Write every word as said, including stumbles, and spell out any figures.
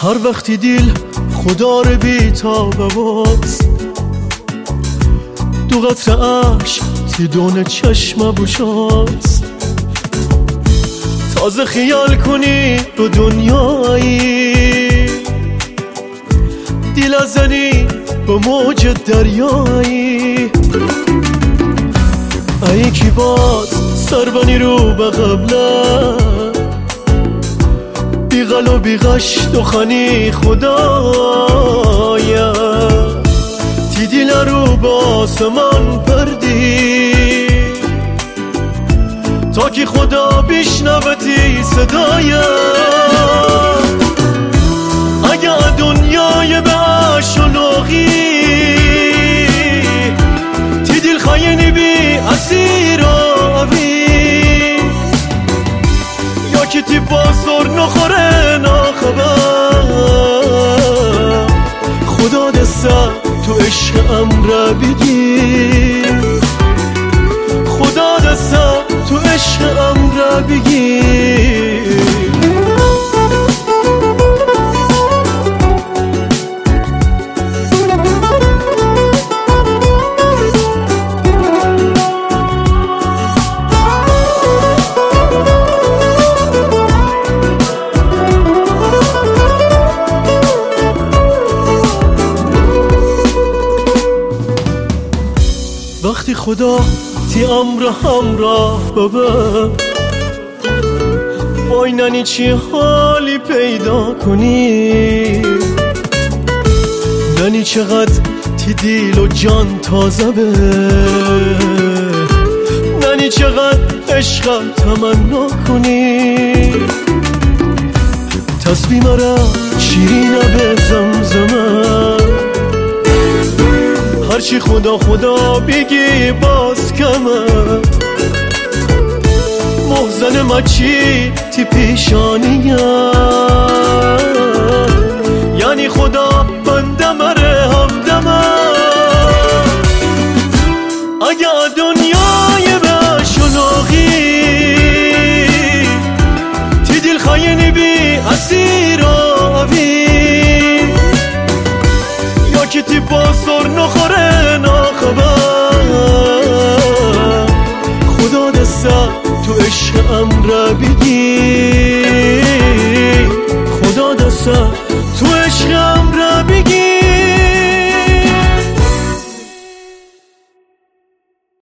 هر وقتی دیل خدا رو بی تاب باز دو قطر عشق تی دونه چشم بوشاست تازه خیال کنی رو دنیایی دیل ازنی با موج دریایی ای کی باز سربانی رو به قبله بیغل و بیغش دخنی خدایا تی دیل رو به آسمان پردی تا که خدا بشنوتی صدایا اگه دنیای بهش و نوغی تی دیل خاینی بی اسیر آوی یا که تی بازار نخوره ناخبر خدا دسته تو عشق امره بگی خدا دسته تو عشق امره بگی وقتی خدا تی امر همراه ببر وای ننی چی حالی پیدا کنی ننی چقدر تی دیل و جان تازه به ننی چقدر عشق تمنا کنی تسبیح مرا شیرینه به زمزمه هرچی خدا خدا بگی باز کمه محزن مچی تی پیشانیه یعنی خدا بنده مره همدمه اگه دنیای به شلوغی تی دل خاینی بی اسیر آوی یا که تی بازار نخوره ناخبر خدا دسته تو عشق امره بگی